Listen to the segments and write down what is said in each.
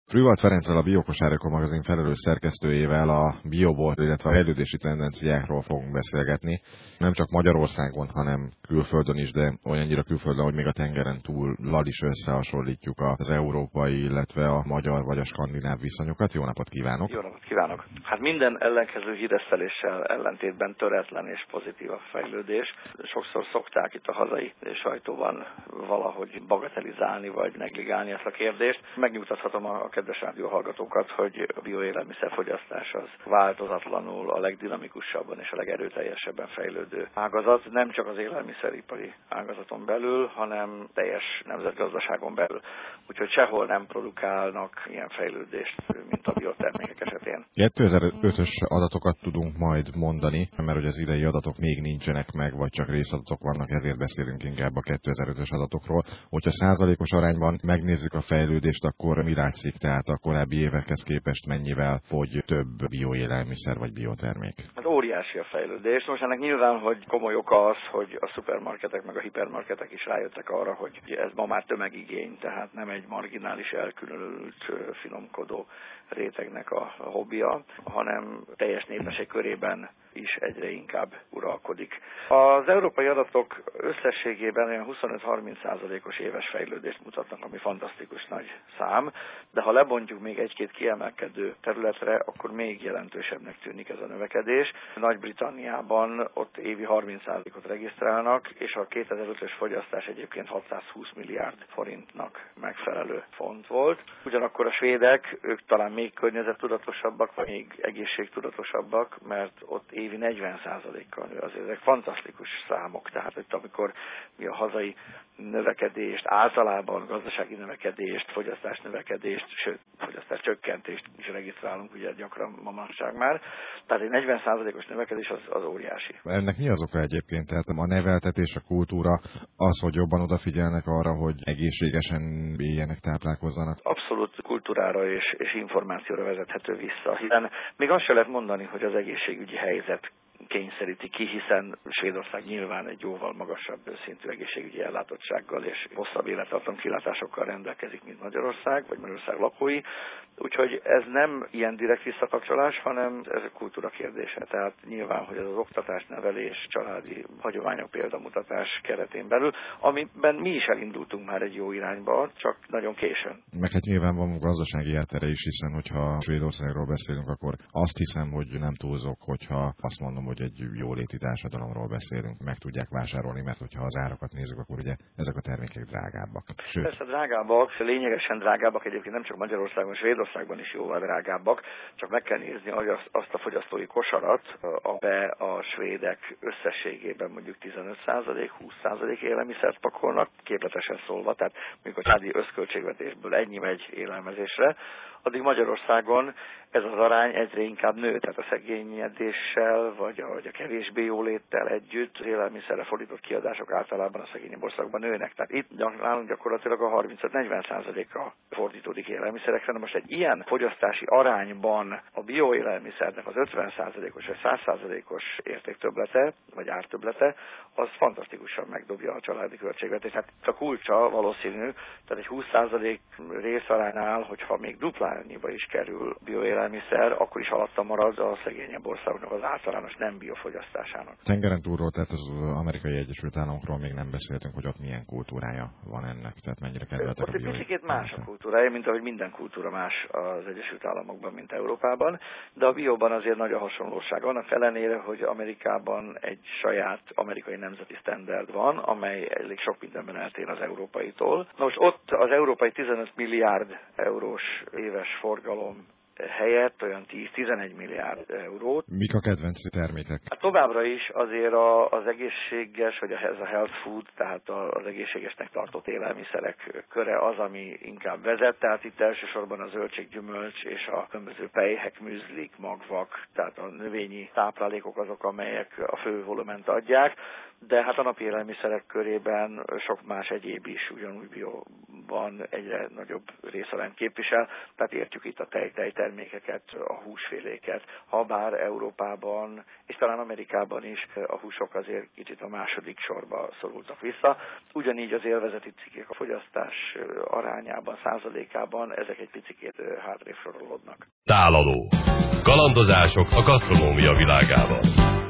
Frühwald Ferenccel, a Biokosárika magazin felelős szerkesztőjével a biobor, illetve a fejlődési tendenciákról fogunk beszélgetni. Nem csak Magyarországon, hanem külföldön is, de olyannyira külföldön, hogy még a tengeren túllal is összehasonlítjuk az európai, illetve a magyar vagy a skandináv viszonyokat. Jó napot kívánok! Jó napot kívánok! Hát minden ellenkező híreszteléssel ellentétben töretlen és pozitív a fejlődés. Sokszor szokták itt a hazai sajtóban valahogy bagatelizálni vagy negligálni ezt a kérdést. Megnyugtathatom a kedves rádióhallgatókat, hogy a bioélelmiszerfogyasztás az változatlanul a legdinamikusabban és a legerőteljesebben fejlődő ágazat, nem csak az élelmiszeripari ágazaton belül, hanem teljes nemzetgazdaságon belül. Úgyhogy sehol nem produkálnak ilyen fejlődést, mint a biotermékek esetén. 2005-ös adatokat tudunk majd mondani, mert hogy az idei adatok még nincsenek meg, vagy csak részadatok vannak, ezért beszélünk inkább a 2005-ös adatokról. Hogyha százalékos arányban megnézzük a fejlődést, akkor mi látszik? Tehát a korábbi évekhez képest mennyivel fogy több bioélelmiszer vagy biotermék? Hát óriási a fejlődés. Most ennek nyilván, hogy komoly oka az, hogy a szupermarketek meg a hipermarketek is rájöttek arra, hogy ez ma már tömegigény, tehát nem egy marginális, elkülönült, finomkodó rétegnek a hobbija, hanem teljes népesség körében is egyre inkább uralkodik. Az európai adatok összességében olyan 25-30%-os éves fejlődést mutatnak, ami fantasztikus nagy szám, de ha lebontjuk még egy-két kiemelkedő területre, akkor még jelentősebbnek tűnik ez a növekedés. Nagy-Britanniában ott évi 30%-ot regisztrálnak, és a 2005-ös fogyasztás egyébként 620 milliárd forintnak megfelelő font volt. Ugyanakkor a svédek, ők talán még környezettudatosabbak, vagy még egészségtudatosabbak, mert ott évi 40%-kal nő. Azért ezek fantasztikus számok, tehát hogy amikor mi a hazai növekedést, általában gazdasági növekedést, fogyasztás növekedést, sőt, fogyasztás csökkentést is regisztrálunk, ugye gyakran manapság már. Tehát egy 40%-os növekedés az óriási. Ennek mi az oka egyébként? Tehát a neveltetés, a kultúra, az, hogy jobban odafigyelnek arra, hogy egészségesen éljenek, táplálkozzanak? Abszolút kultúrára és információra vezethető vissza, hiszen még azt se lehet mondani, hogy az egészségügyi helyzet kényszeríti ki, hiszen Svédország nyilván egy jóval magasabb szintű egészségügyi ellátottsággal és hosszabb élettartam kilátásokkal rendelkezik, mint Magyarország, vagy Magyarország lakói. Úgyhogy ez nem ilyen direkt visszakapcsolás, hanem ez a kultúra kérdése. Tehát nyilván, hogy ez az oktatás, nevelés, családi hagyományok, példamutatás keretén belül, amiben mi is elindultunk már egy jó irányba, csak nagyon későn. Meg hát nyilván van gazdasági háttere is, hiszen hogyha Svédországról beszélünk, akkor azt hiszem, hogy nem túlzok, hogyha azt mondom, hogy egy jóléti társadalomról beszélünk, meg tudják vásárolni, mert hogyha az árakat nézzük, akkor ugye ezek a termékek drágábbak. Sőt. Persze drágábbak, lényegesen drágábbak, egyébként nem csak Magyarországon, Svédországban is jóval drágábbak, csak meg kell nézni azt a fogyasztói kosarat, amely a svédek összességében mondjuk 15%-20% élelmiszert pakolnak, képletesen szólva, tehát mondjuk a családi összköltségvetésből ennyi megy élelmezésre, addig Magyarországon ez az arány egyre inkább nő, tehát a szegényedéssel vagy a kevésbé jóléttel együtt az élelmiszerre fordított kiadások általában a szegényebb országban nőnek. Tehát itt nálunk gyakorlatilag a 35-40%-a fordítódik élelmiszerekre. Na most egy ilyen fogyasztási arányban a bioélelmiszernek az 50%-os vagy 100%-os értéktöblete, vagy ártöblete, az fantasztikusan megdobja a családi költségvetést. Hát a kulcsa valószínű, tehát egy 20% részaránynál, hogyha még duplányiba is kerül bioélelmiszer, akkor is alatta marad a szegényebb országoknak az általános nem biofogyasztásának. Tengeren túlról, tehát az Amerikai Egyesült Államokról még nem beszéltünk, hogy ott milyen kultúrája van ennek, tehát mennyire kedveltek a bioélelmiszer. Ott egy picit más a kultúrája, mint ahogy minden kultúra más az Egyesült Államokban, mint Európában, de a bióban azért nagy a hasonlóság. Annak ellenére, hogy Amerikában egy saját amerikai nemzeti standard van, amely elég sok mindenben eltér az európaitól. Most ott az európai 15 milliárd eurós éves forgalom helyett olyan 10-11 milliárd eurót. Mik a kedvenc termékek? Hát továbbra is azért az egészséges, vagy ez a health food, tehát az egészségesnek tartott élelmiszerek köre az, ami inkább vezet. Tehát itt elsősorban a zöldség, gyümölcs és a különböző pejhek, műzlik, magvak, tehát a növényi táplálékok azok, amelyek a fő volument adják. De hát a napi élelmiszerek körében sok más egyéb is ugyanúgy Európában egyre nagyobb részarányt képvisel, tehát értjük itt a tejtermékeket, a húsféléket, habár Európában és talán Amerikában is a húsok azért kicsit a második sorba szorultak vissza. Ugyanígy az élvezeti cikkek a fogyasztás arányában, százalékában ezek egy picikét hátrébb sorolódnak. Tálaló. Kalandozások a gasztronómia világában.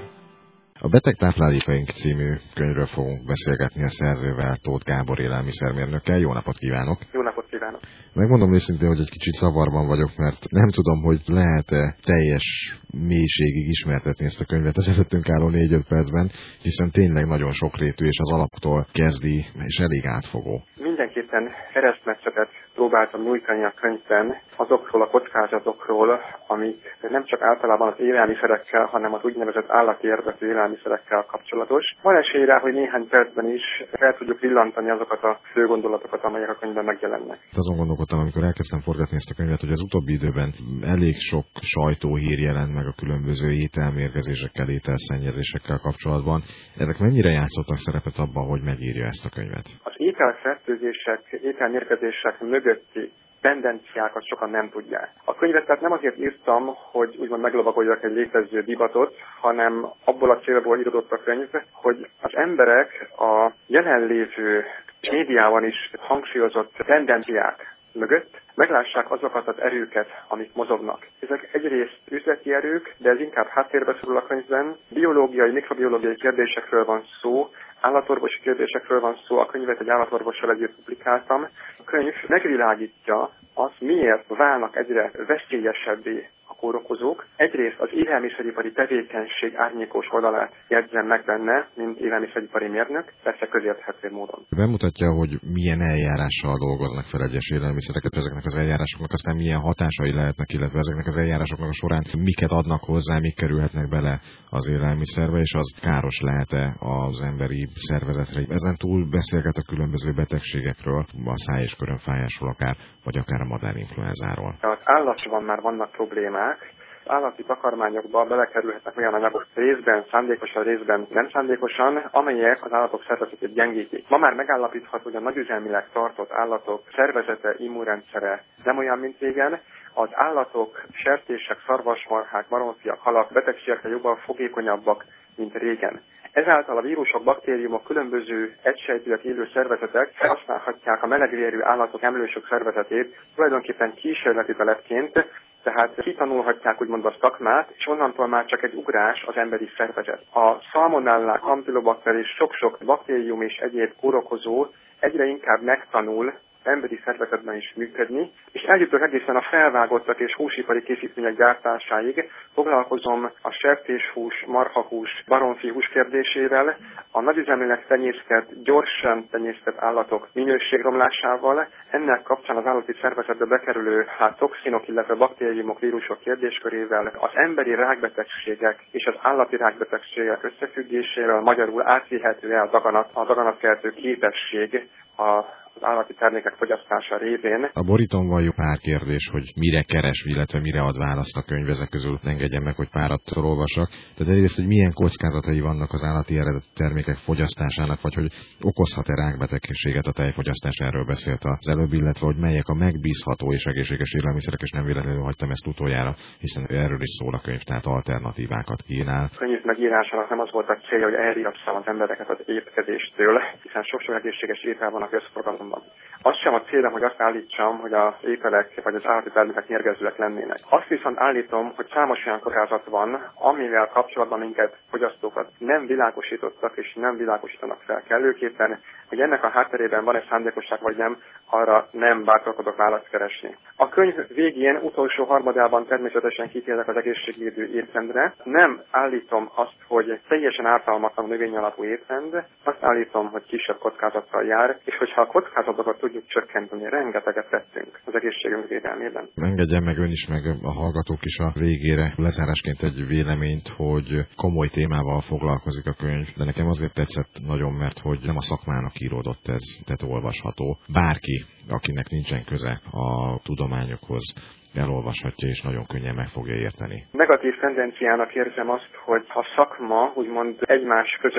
A Beteg táplálékaink című könyvről fogunk beszélgetni a szerzővel, Tóth Gábor élelmiszermérnökkel. Jó napot kívánok! Jó napot kívánok! Megmondom őszintén, hogy egy kicsit zavarban vagyok, mert nem tudom, hogy lehet-e teljes mélységig ismertetni ezt a könyvet az előttünk álló 4-5 percben, hiszen tényleg nagyon sokrétű, és az alaptól kezdi, és elég átfogó. Mindenképpen keresztmetszetet próbáltam nyújtani a könyvben azokról a kockázatokról, amik nem csak általában az élelmiszerekkel, hanem az úgynevezett állati eredetű élelmiszerekkel kapcsolatos. Van esély rá, hogy néhány percben is el tudjuk villantani azokat a fő gondolatokat, amelyek a könyvben megjelennek. Azon gondolkodtam, amikor elkezdtem forgatni ezt a könyvet, hogy az utóbbi időben elég sok sajtóhír jelent meg a különböző ételmérgezésekkel, ételszennyezésekkel kapcsolatban. Ezek mennyire játszottak szerepet abban, hogy megírja ezt a könyvet? Az ételfertőzések, ételmérgezések mögötti tendenciákat sokan nem tudják. A könyvet tehát nem azért írtam, hogy úgymond meglovagoljak egy létező divatot, hanem abból a célból írodott a könyv, hogy az emberek a jelenlévő médiában is hangsúlyozott tendenciák mögött meglássák azokat az erőket, amik mozognak. Ezek egyrészt üzleti erők, de ez inkább háttérbe szorul a könyvben. Biológiai, mikrobiológiai kérdésekről van szó, állatorvosi kérdésekről van szó, a könyvet egy állatorvossal együtt publikáltam. A könyv megvilágítja azt, miért válnak egyre veszélyesebbé a kórokozók. Egyrészt az élelmiszeripari tevékenység árnyékos oldalát jegyzem meg benne, mint élelmiszeripari mérnök, persze közérthető módon. Bemutatja, hogy milyen eljárással dolgoznak fel egyes élelmiszereket, ezeknek az eljárásoknak aztán milyen hatásai lehetnek, illetve ezeknek az eljárásoknak a során miket adnak hozzá, mik kerülhetnek bele az élelmiszerbe, és az káros lehet-e az emberi szervezetre. Ezen túl beszélget a különböző betegségekről, a száj- és körömfájásról akár, vagy akár a madárinfluenzáról. Az állatban már vannak problémák. Állati takarmányokba belekerülhetnek olyan anyagok részben szándékosan, részben nem szándékosan, amelyek az állatok szervezetét gyengítik. Ma már megállapítható, hogy a nagyüzemileg tartott állatok szervezete, immunrendszere nem olyan, mint régen. Az állatok, sertések, szarvasmarhák, baromfiak, halak betegségekre jobban fogékonyabbak, mint régen. Ezáltal a vírusok, baktériumok, különböző egysejtűek élő szervezetek használhatják a melegvérű állatok, emlősök szervezetét tulajdonképpen kísérleti telepként, tehát kitanulhatják úgymond a szakmát, és onnantól már csak egy ugrás az emberi szervezet. A szalmonellák, kampilobakter és sok-sok baktérium és egyéb kórokozó egyre inkább megtanul emberi szervezetben is működni, és eljutok egészen a felvágottak és húsipari készítmények gyártásáig. Foglalkozom a sertéshús, marhahús, baromfihús kérdésével, a nagyüzemileg tenyésztett, gyorsan tenyésztett állatok minőségromlásával, ennek kapcsán az állati szervezetbe bekerülő toxinok, illetve baktériumok, vírusok kérdéskörével, az emberi rákbetegségek és az állati rákbetegségek összefüggésével, magyarul átvihető-e a daganatkeltő képesség az állati termékek fogyasztása révén. A borítón van jó pár kérdés, hogy mire keres, illetve mire ad választ a könyv, ezek közül engedjem meg, hogy párat olvassak. Tehát egyrészt, hogy milyen kockázatai vannak az állati eredetű termékek fogyasztásának, vagy hogy okozhat-e rákbetegséget a tejfogyasztás, erről beszélt az előbb, illetve hogy melyek a megbízható és egészséges élelmiszerek, és nem véletlenül hagytam ezt utoljára, hiszen erről is szól a könyv, tehát alternatívákat kínál. A könyv megírásának nem az volt a célja, hogy elriasszam az embereket az étkezéstől, hiszen sok egészséges étel van a közforgalomban. Az sem a célom, hogy azt állítsam, hogy az ételek vagy az állati termékek mérgezőek lennének. Azt viszont állítom, hogy számos olyan kockázat van, amivel kapcsolatban minket, fogyasztókat nem világosítottak és nem világosítanak fel kellőképpen, hogy ennek a hátterében van-e szándékosság vagy nem, arra nem bátorkodok választ keresni. A könyv végén, utolsó harmadában természetesen kitérek az egészségvédő étrendre. Nem állítom azt, hogy teljesen ártalmatlan növényalapú étrend, azt állítom, hogy kisebb kockázattal jár, és hogyha a kockázatokat tudjuk csökkenteni, rengeteget tettünk az egészségünk védelmében. Engedjen meg ön is, meg a hallgatók is a végére lezárásként egy véleményt, hogy komoly témával foglalkozik a könyv, de nekem azért tetszett nagyon, mert hogy nem a szakmának íródott ez, tehát olvasható. Bárki, akinek nincsen köze a tudományokhoz, elolvashatja és nagyon könnyen meg fogja érteni. Negatív tendenciának érzem azt, hogy ha szakma úgymond egymás között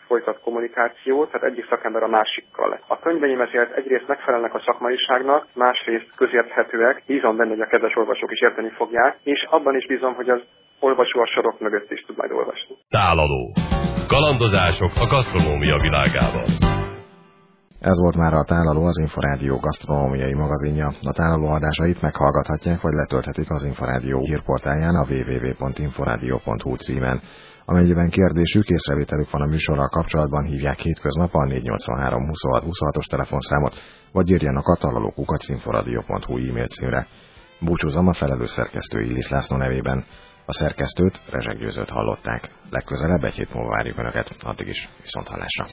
folytat kommunikációt, tehát egyik szakember a másikkal. A könyveim ezért egyrészt megfelelnek a szakmaiságnak, másrészt közérthetőek, bízom benne, hogy a kedves olvasók is érteni fogják, és abban is bízom, hogy az olvasó a sorok mögött is tud majd olvasni. Tálaló. Kalandozások a gasztronómia világában. Ez volt már a Tálaló, az Inforádió gasztronómiai magazinja. A Tálaló adásait meghallgathatják, vagy letölthetik az Inforádió hírportáján a www.inforadio.hu címen. Amennyiben kérdésük, észrevételük van a műsorral kapcsolatban, hívják hétköznap a 483 26 26-os telefonszámot, vagy írjanak a talalókukac.inforadio.hu e-mail címre. Búcsúzom a felelős szerkesztő Illis László nevében. A szerkesztőt, Rezsek Győzőt hallották. Legközelebb egy hét múlva várjuk Önöket, addig is viszonthallásra.